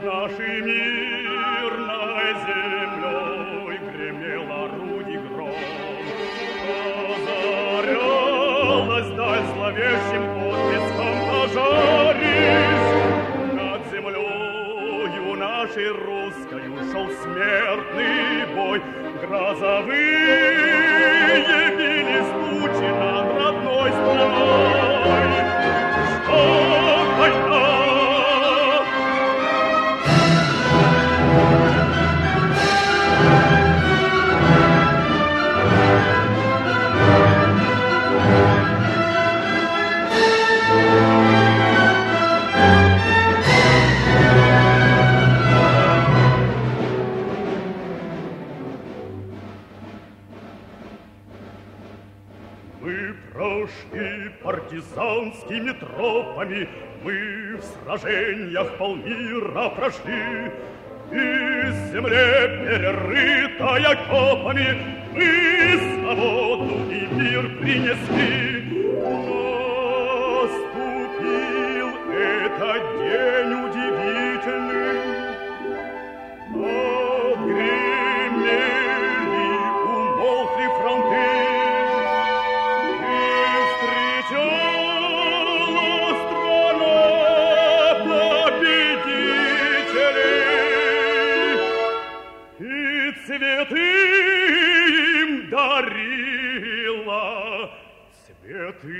нашей мирной землей гремел орудий гром. Озарялась даль зловещим отблеском пожарищ. Над землею нашей русскою шел смертный бой. Грозовые бились тучи над родной страной. Что война? Прошли партизанскими тропами, мы в сражениях полмира прошли, и земле перерытой окопами мы свободу и мир принесли. Наступил этот день удивительный, отгремели, умолкли фронты. Цветы им дарила, цветы.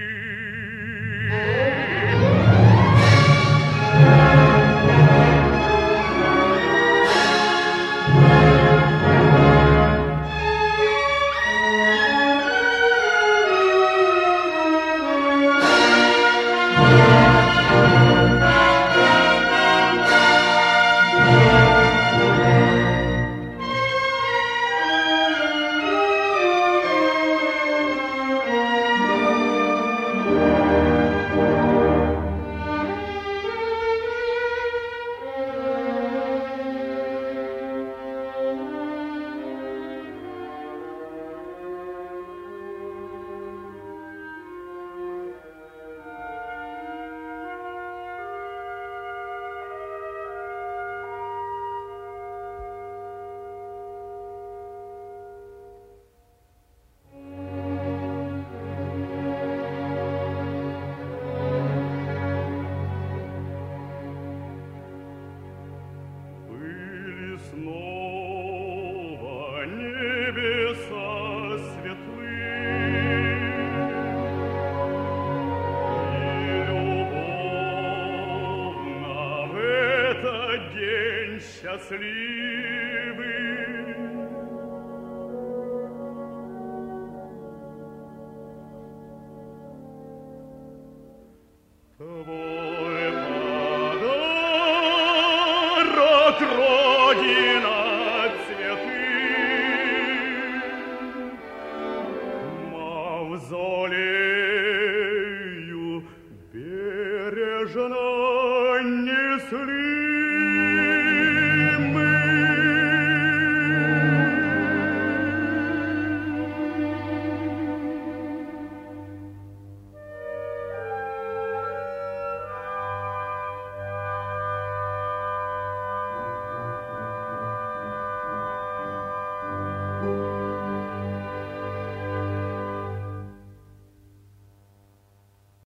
Счастливый. Твой подарок, Родина, цветы, мавзолею бережно несли.